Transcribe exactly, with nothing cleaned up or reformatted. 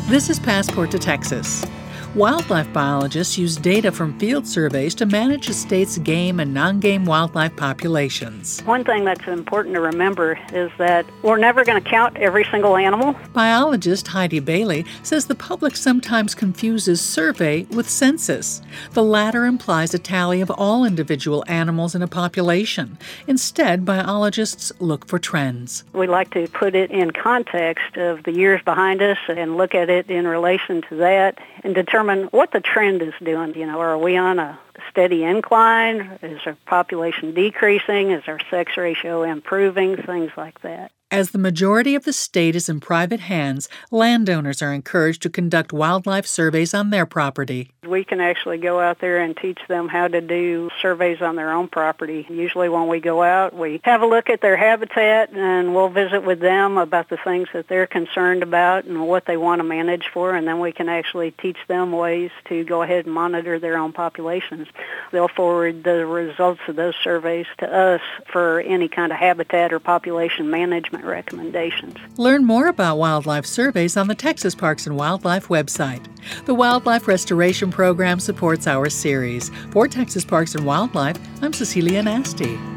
This is Passport to Texas. Wildlife biologists use data from field surveys to manage a state's game and non-game wildlife populations. One thing that's important to remember is that we're never going to count every single animal. Biologist Heidi Bailey says the public sometimes confuses survey with census. The latter implies a tally of all individual animals in a population. Instead, biologists look for trends. We like to put it in context of the years behind us and look at it in relation to that and determine what the trend is doing. You know, are we on a steady incline? Is our population decreasing? Is our sex ratio improving? Things like that. As the majority of the state is in private hands, landowners are encouraged to conduct wildlife surveys on their property. We can actually go out there and teach them how to do surveys on their own property. Usually when we go out, we have a look at their habitat and we'll visit with them about the things that they're concerned about and what they want to manage for, and then we can actually teach them ways to go ahead and monitor their own populations. They'll forward the results of those surveys to us for any kind of habitat or population management recommendations. Learn more about wildlife surveys on the Texas Parks and Wildlife website. The Wildlife Restoration Program supports our series. For Texas Parks and Wildlife, I'm Cecilia Nasty.